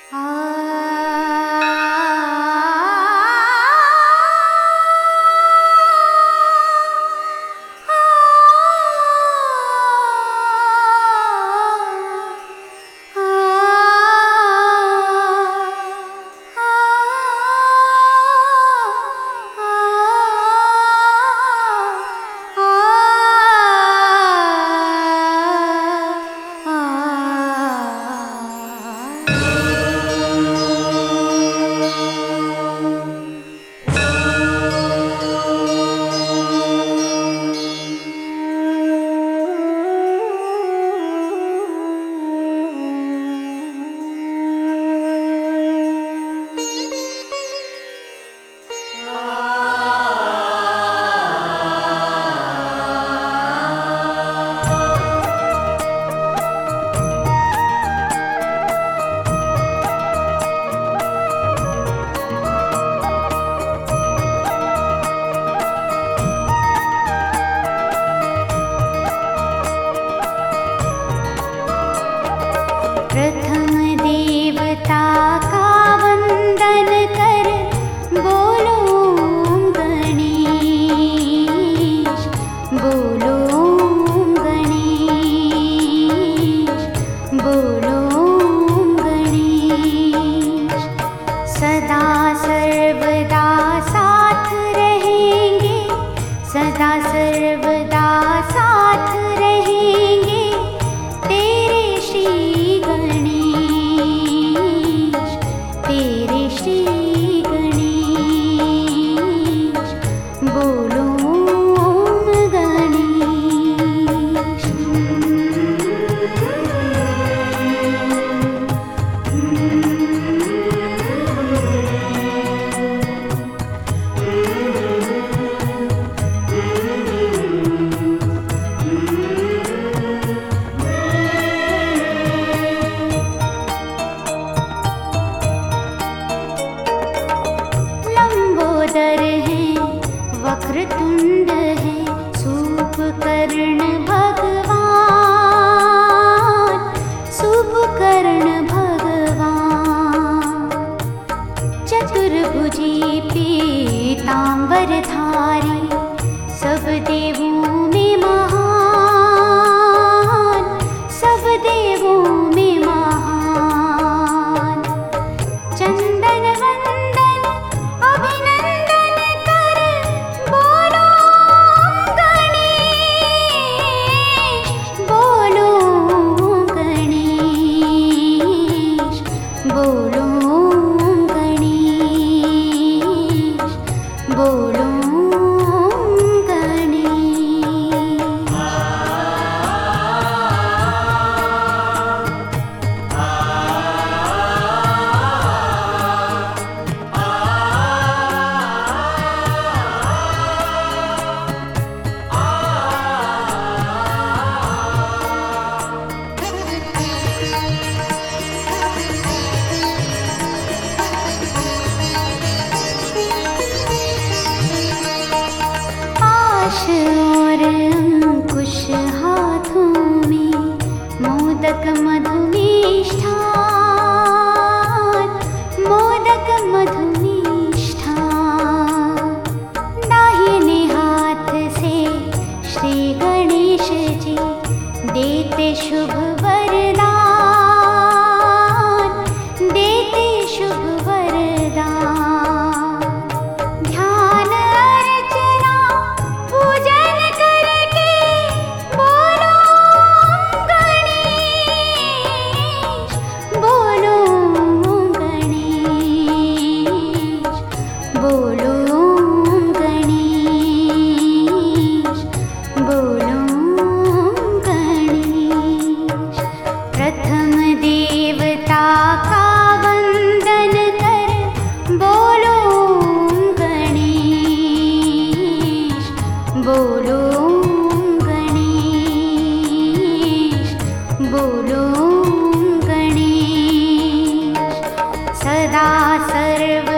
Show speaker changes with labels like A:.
A: प्रथम देवता का वंदन कर बोलो गणेश, बोलो गणेश, बोलो गणेश। सदा सर्वदा साथ रहेंगे, सदा सर्वदा साथ रहेंगे तेरे श्री गणेश, तेरे श्री गणेश, बोलो गणेश। लंबोदर है, वक्रतुंड है, सूपकर्ण भगवान, सूपकर्ण भगवान। चतुर्भुजी पीतांबरधारी, सब देवों में महान, सब देवों में महान। चंदन वंदन अभिनंदन कर बोलो गणेश, बोलो गणेश, बोलो गणेश, बोलो गणेश। पाश और अंकुश हाथों में, मोदक मधुमिष्ठान, मोदक मधुमिष्ठान। दाहिने हाथ से श्री गणेश जी देते शुभ वरदान, देते शुभ वरदान। ध्यान अर्चना पूजन करके बोलो गणेश, बोलो गणेश, बोलो गणेश, बोलो गणेश। प्रथम देवता का वंदन कर बोलो गणेश, बोलो गणेश, बोलो गणेश। सदा सर्व